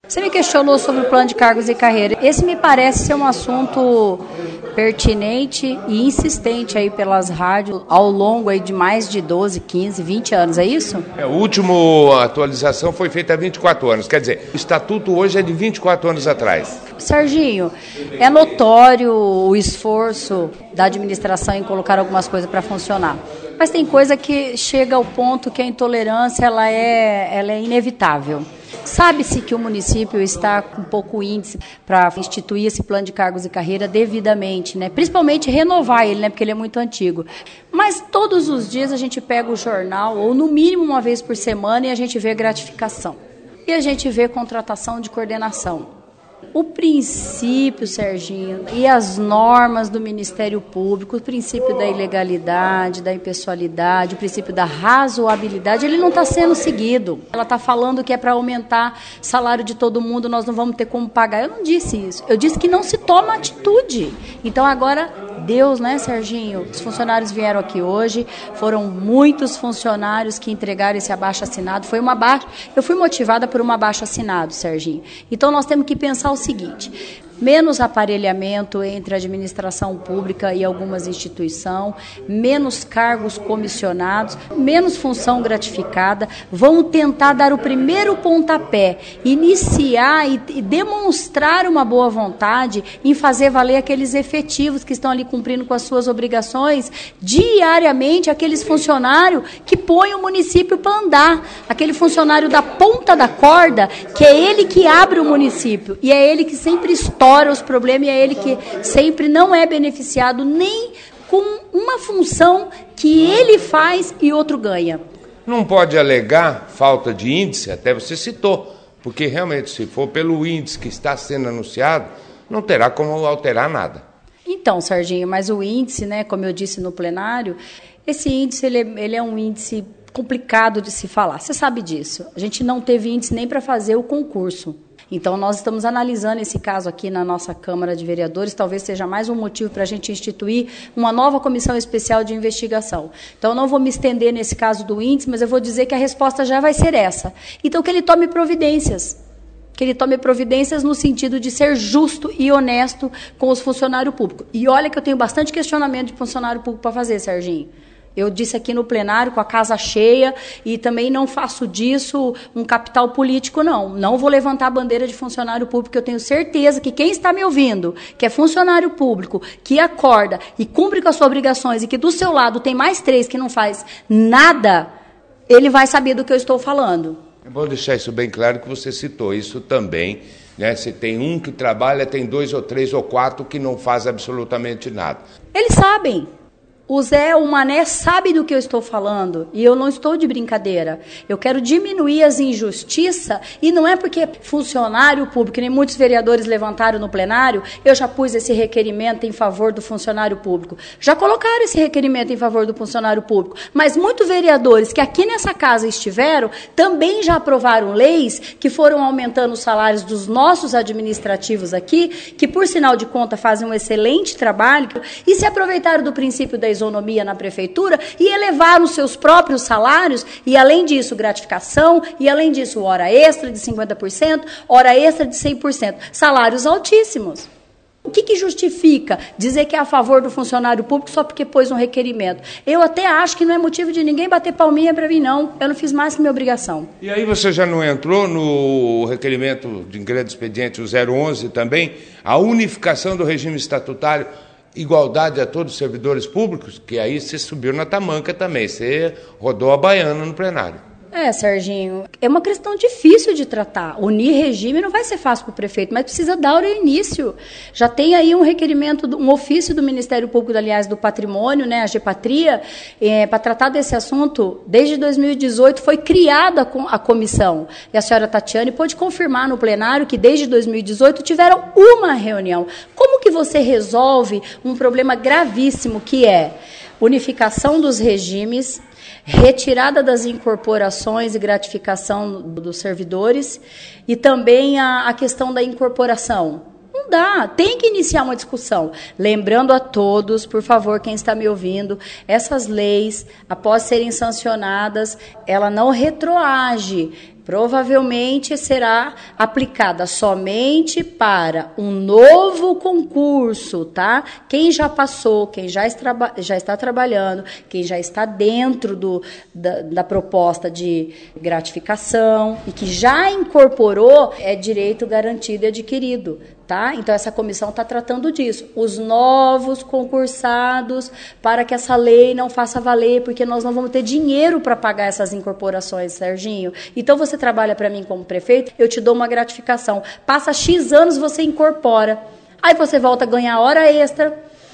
Você me questionou sobre o plano de cargos e carreira. Esse me parece ser um assunto pertinente e insistente aí pelas rádios ao longo aí de mais de 12, 15, 20 anos, é isso? A última atualização foi feita há 24 anos, quer dizer, o estatuto hoje é de 24 anos atrás. Serginho, é notório o esforço da administração em colocar algumas coisas para funcionar, mas tem coisa que chega ao ponto que a intolerância ela é inevitável. Sabe-se que o município está com pouco índice para instituir esse plano de cargos e carreira devidamente, né? Principalmente renovar ele, né? Porque ele é muito antigo. Mas todos os dias a gente pega o jornal, ou no mínimo uma vez por semana, e a gente vê gratificação. E a gente vê contratação de coordenação. O princípio, Serginho, e as normas do Ministério Público, o princípio da ilegalidade, da impessoalidade, o princípio da razoabilidade, ele não está sendo seguido. Ela está falando que é para aumentar o salário de todo mundo, nós não vamos ter como pagar. Eu não disse isso. Eu disse que não se toma atitude. Então agora, Deus, né, Serginho? Os funcionários vieram aqui hoje, foram muitos funcionários que entregaram esse abaixo-assinado. Eu fui motivada por um abaixo-assinado, Serginho. Então nós temos que pensar o seguinte: menos aparelhamento entre a administração pública e algumas instituições, menos cargos comissionados, menos função gratificada. Vamos tentar dar o primeiro pontapé, iniciar e demonstrar uma boa vontade em fazer valer aqueles efetivos que estão ali cumprindo com as suas obrigações diariamente, aqueles funcionários que põem o município para andar, aquele funcionário da ponta da corda, que é ele que abre o município, e é ele que sempre estoura os problemas, e é ele que sempre não é beneficiado nem com uma função que ele faz e outro ganha. Não pode alegar falta de índice, até você citou, porque realmente se for pelo índice que está sendo anunciado, não terá como alterar nada. Então, Serginho, mas o índice, né, como eu disse no plenário, esse índice ele é um índice complicado de se falar. Você sabe disso. A gente não teve índice nem para fazer o concurso. Então, nós estamos analisando esse caso aqui na nossa Câmara de Vereadores, talvez seja mais um motivo para a gente instituir uma nova comissão especial de investigação. Então, eu não vou me estender nesse caso do índice, mas eu vou dizer que a resposta já vai ser essa. Então, que ele tome providências. Que ele tome providências no sentido de ser justo e honesto com os funcionários públicos. E olha que eu tenho bastante questionamento de funcionário público para fazer, Serginho. Eu disse aqui no plenário, com a casa cheia, e também não faço disso um capital político, não. Não vou levantar a bandeira de funcionário público, eu tenho certeza que quem está me ouvindo, que é funcionário público, que acorda e cumpre com as suas obrigações, e que do seu lado tem mais 3 que não faz nada, ele vai saber do que eu estou falando. É bom deixar isso bem claro que você citou isso também, né? Se tem um que trabalha, tem 2 ou 3 ou 4 que não faz absolutamente nada. Eles sabem. O Zé, o Mané, sabe do que eu estou falando, e eu não estou de brincadeira. Eu quero diminuir as injustiças, e não é porque funcionário público, que nem muitos vereadores levantaram no plenário, eu já pus esse requerimento em favor do funcionário público. Já colocaram esse requerimento em favor do funcionário público, mas muitos vereadores que aqui nessa casa estiveram, também já aprovaram leis que foram aumentando os salários dos nossos administrativos aqui, que por sinal de conta fazem um excelente trabalho, e se aproveitaram do princípio da isonomia na prefeitura e elevaram os seus próprios salários, e além disso gratificação, e além disso hora extra de 50%, hora extra de 100%, salários altíssimos. O que justifica dizer que é a favor do funcionário público só porque pôs um requerimento? Eu até acho que não é motivo de ninguém bater palminha para mim, não. Eu não fiz mais que minha obrigação. E aí você já não entrou no requerimento de ingresso de expediente, o 011 também, a unificação do regime estatutário, igualdade a todos os servidores públicos, que aí você subiu na tamanca também, você rodou a baiana no plenário. Serginho, é uma questão difícil de tratar. Unir regime não vai ser fácil para o prefeito, mas precisa dar o início. Já tem aí um requerimento, um ofício do Ministério Público, aliás, do Patrimônio, né, a Gepatria, para tratar desse assunto. Desde 2018 foi criada a comissão. E a senhora Tatiane pôde confirmar no plenário que desde 2018 tiveram uma reunião. Como que você resolve um problema gravíssimo que é unificação dos regimes, retirada das incorporações e gratificação dos servidores, e também a questão da incorporação? Não dá, tem que iniciar uma discussão. Lembrando a todos, por favor, quem está me ouvindo, essas leis, após serem sancionadas, ela não retroage, provavelmente será aplicada somente para um novo concurso, tá? Quem já passou, quem já está trabalhando, quem já está dentro da proposta de gratificação e que já incorporou, é direito garantido e adquirido, tá? Então, essa comissão está tratando disso. Os novos concursados, para que essa lei não faça valer, porque nós não vamos ter dinheiro para pagar essas incorporações, Serginho. Então, você trabalha para mim como prefeito, eu te dou uma gratificação. Passa X anos, você incorpora. Aí você volta a ganhar hora extra,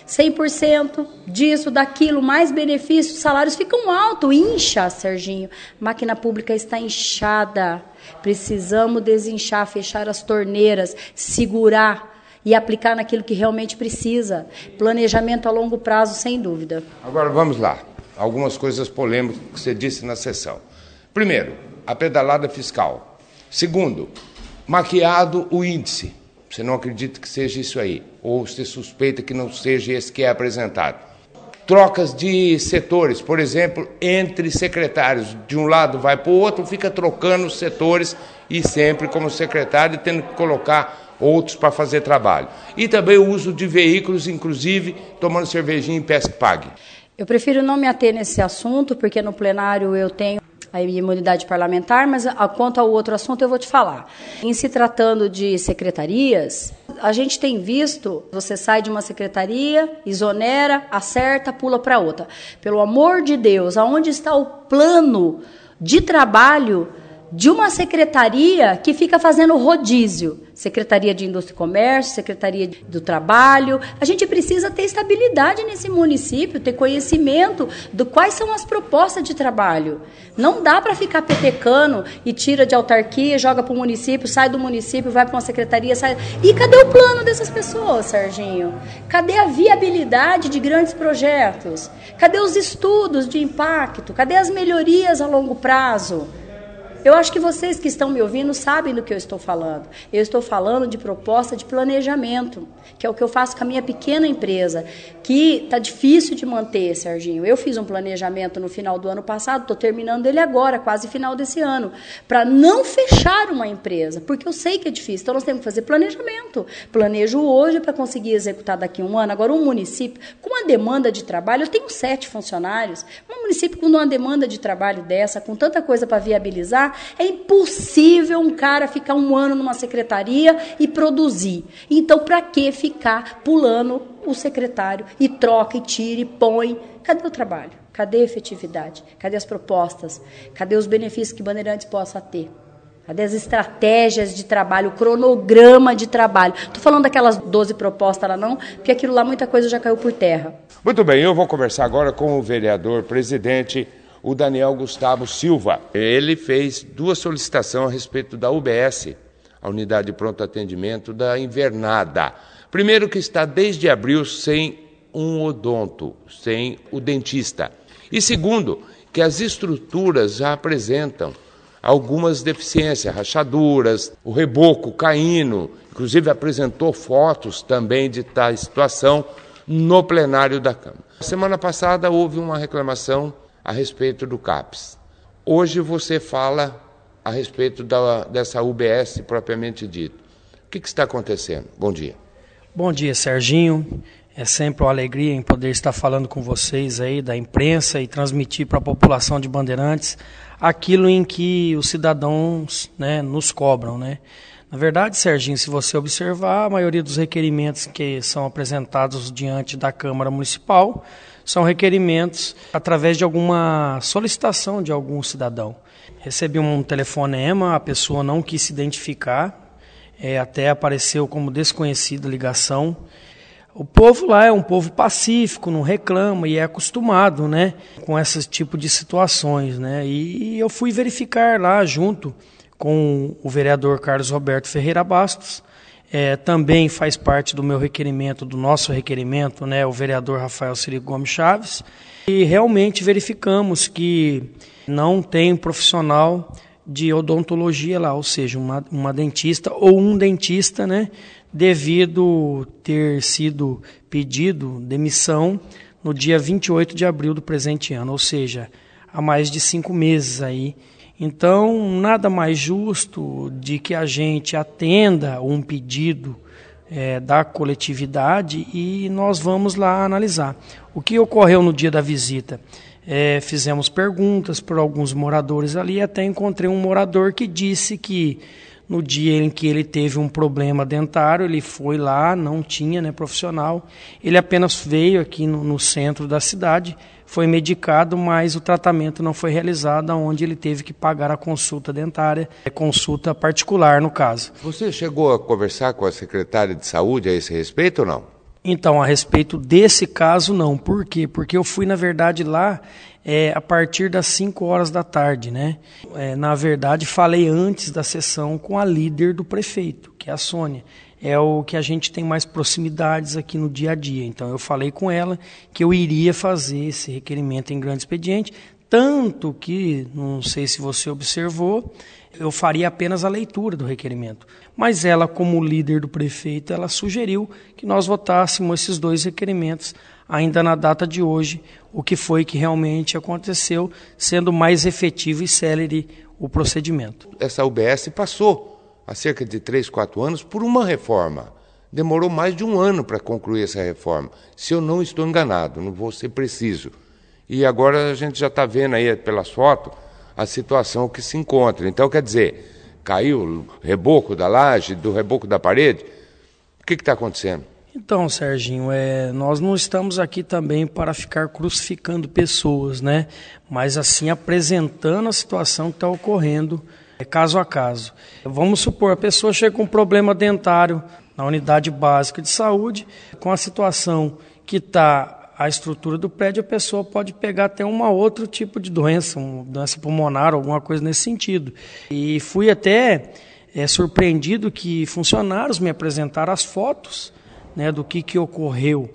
100% disso, daquilo, mais benefícios, salários ficam altos, incha, Serginho. Máquina pública está inchada. Precisamos desinchar, fechar as torneiras, segurar e aplicar naquilo que realmente precisa. Planejamento a longo prazo, sem dúvida. Agora vamos lá. Algumas coisas polêmicas que você disse na sessão. Primeiro, a pedalada fiscal. Segundo, maquiado o índice. Você não acredita que seja isso aí, ou você suspeita que não seja esse que é apresentado. Trocas de setores, por exemplo, entre secretários. De um lado vai para o outro, fica trocando os setores e sempre como secretário tendo que colocar outros para fazer trabalho. E também o uso de veículos, inclusive tomando cervejinha em Pesque Pague. Eu prefiro não me ater nesse assunto, porque no plenário eu tenho a imunidade parlamentar, mas quanto ao outro assunto eu vou te falar. Em se tratando de secretarias, a gente tem visto, você sai de uma secretaria, exonera, acerta, pula para outra. Pelo amor de Deus, aonde está o plano de trabalho de uma secretaria que fica fazendo rodízio? Secretaria de Indústria e Comércio, Secretaria do Trabalho. A gente precisa ter estabilidade nesse município, ter conhecimento de quais são as propostas de trabalho. Não dá para ficar petecando e tira de autarquia, joga para o município, sai do município, vai para uma secretaria, sai... E cadê o plano dessas pessoas, Serginho? Cadê a viabilidade de grandes projetos? Cadê os estudos de impacto? Cadê as melhorias a longo prazo? Eu acho que vocês que estão me ouvindo sabem do que eu estou falando. Eu estou falando de proposta de planejamento, que é o que eu faço com a minha pequena empresa, que está difícil de manter, Serginho. Eu fiz um planejamento no final do ano passado, estou terminando ele agora, quase final desse ano, para não fechar uma empresa, porque eu sei que é difícil. Então, nós temos que fazer planejamento. Planejo hoje para conseguir executar daqui a um ano. Agora, um município com uma demanda de trabalho, eu tenho 7 funcionários, um município com uma demanda de trabalho dessa, com tanta coisa para viabilizar, é impossível um cara ficar um ano numa secretaria e produzir. Então, para que ficar pulando o secretário e troca, e tira, e põe? Cadê o trabalho? Cadê a efetividade? Cadê as propostas? Cadê os benefícios que Bandeirantes possa ter? Cadê as estratégias de trabalho, o cronograma de trabalho? Estou falando daquelas 12 propostas lá não, porque aquilo lá muita coisa já caiu por terra. Muito bem, eu vou conversar agora com o vereador presidente, o Daniel Gustavo Silva. Ele fez 2 solicitações a respeito da UBS, a Unidade de Pronto Atendimento da Invernada. Primeiro, que está desde abril sem um odonto, sem o dentista. E segundo, que as estruturas já apresentam algumas deficiências, rachaduras, o reboco caindo, inclusive apresentou fotos também de tal situação no plenário da Câmara. Semana passada houve uma reclamação a respeito do CAPES. Hoje você fala a respeito dessa UBS propriamente dito. O que está acontecendo? Bom dia. Bom dia, Serginho. É sempre uma alegria em poder estar falando com vocês aí da imprensa e transmitir para a população de Bandeirantes aquilo em que os cidadãos, né, nos cobram, né? Na verdade, Serginho, se você observar, a maioria dos requerimentos que são apresentados diante da Câmara Municipal são requerimentos através de alguma solicitação de algum cidadão. Recebi um telefonema, a pessoa não quis se identificar, até apareceu como desconhecida ligação. O povo lá é um povo pacífico, não reclama e é acostumado, né, com esse tipo de situações, né? E eu fui verificar lá junto com o vereador Carlos Roberto Ferreira Bastos. Também faz parte do meu requerimento, do nosso requerimento, né, o vereador Rafael Cirico Gomes Chaves, e realmente verificamos que não tem profissional de odontologia lá, ou seja, uma dentista ou um dentista, né, devido ter sido pedido demissão no dia 28 de abril do presente ano, ou seja, há mais de 5 meses aí. Então, nada mais justo de que a gente atenda um pedido da coletividade e nós vamos lá analisar. O que ocorreu no dia da visita? Fizemos perguntas por alguns moradores ali, até encontrei um morador que disse que no dia em que ele teve um problema dentário, ele foi lá, não tinha profissional, ele apenas veio aqui no centro da cidade, foi medicado, mas o tratamento não foi realizado, onde ele teve que pagar a consulta dentária, consulta particular no caso. Você chegou a conversar com a secretária de saúde a esse respeito ou não? Então, a respeito desse caso, não. Por quê? Porque eu fui, na verdade, lá a partir das 5 horas da tarde, né? Na verdade, falei antes da sessão com a líder do prefeito, que é a Sônia. É o que a gente tem mais proximidades aqui no dia a dia. Então, eu falei com ela que eu iria fazer esse requerimento em grande expediente, tanto que, não sei se você observou, eu faria apenas a leitura do requerimento. Mas ela, como líder do prefeito, ela sugeriu que nós votássemos esses 2 requerimentos ainda na data de hoje, o que foi que realmente aconteceu, sendo mais efetivo e célere o procedimento. Essa UBS passou há cerca de 3, 4 anos por uma reforma. Demorou mais de 1 ano para concluir essa reforma. Se eu não estou enganado, não vou ser preciso. E agora a gente já está vendo aí pelas fotos a situação que se encontra. Então, quer dizer, caiu o reboco da laje, do reboco da parede? O que está acontecendo? Então, Serginho, nós não estamos aqui também para ficar crucificando pessoas, né? Mas assim, apresentando a situação que está ocorrendo caso a caso. Vamos supor, a pessoa chega com um problema dentário na unidade básica de saúde, com a situação que está a estrutura do prédio, a pessoa pode pegar até outro tipo de doença, uma doença pulmonar, alguma coisa nesse sentido. E fui até surpreendido que funcionários me apresentaram as fotos, né, do que ocorreu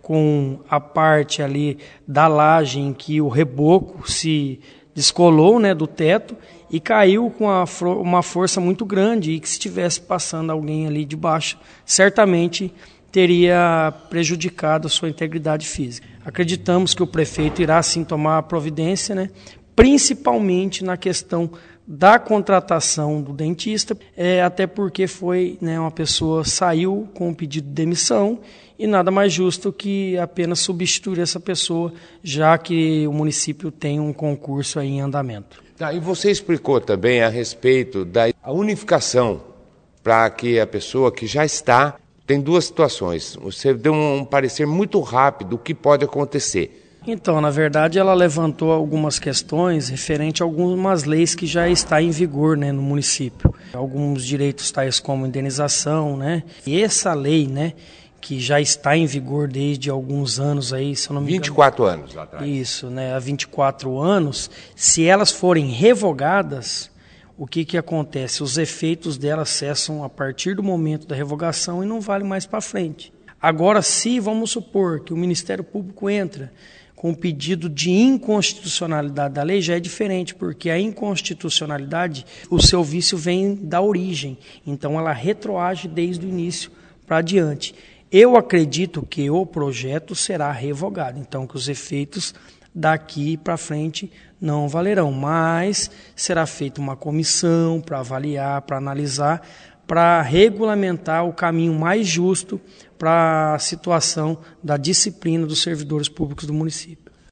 com a parte ali da laje em que o reboco se descolou, né, do teto e caiu com uma força muito grande, e que se estivesse passando alguém ali de baixo, certamente teria prejudicado a sua integridade física. Acreditamos que o prefeito irá sim tomar a providência, né, principalmente na questão da contratação do dentista, até porque foi, né, uma pessoa saiu com um pedido de demissão e nada mais justo que apenas substituir essa pessoa, já que o município tem um concurso aí em andamento. Tá, e você explicou também a respeito da unificação para que a pessoa que já está... Tem 2 situações. Você deu um parecer muito rápido do que pode acontecer. Então, na verdade, ela levantou algumas questões referente a algumas leis que já estão em vigor, né, no município. Alguns direitos tais como indenização, né? E essa lei, né, que já está em vigor desde alguns anos aí, se eu não me engano. 24 anos lá atrás. Isso, né, há 24 anos. Se elas forem revogadas, o que acontece? Os efeitos delas cessam a partir do momento da revogação e não vale mais para frente. Agora, se vamos supor que o Ministério Público entra com o pedido de inconstitucionalidade da lei, já é diferente, porque a inconstitucionalidade, o seu vício vem da origem, então ela retroage desde o início para adiante. Eu acredito que o projeto será revogado, então que os efeitos daqui para frente não valerão, mas será feita uma comissão para avaliar, para analisar, para regulamentar o caminho mais justo para a situação da disciplina dos servidores públicos do município.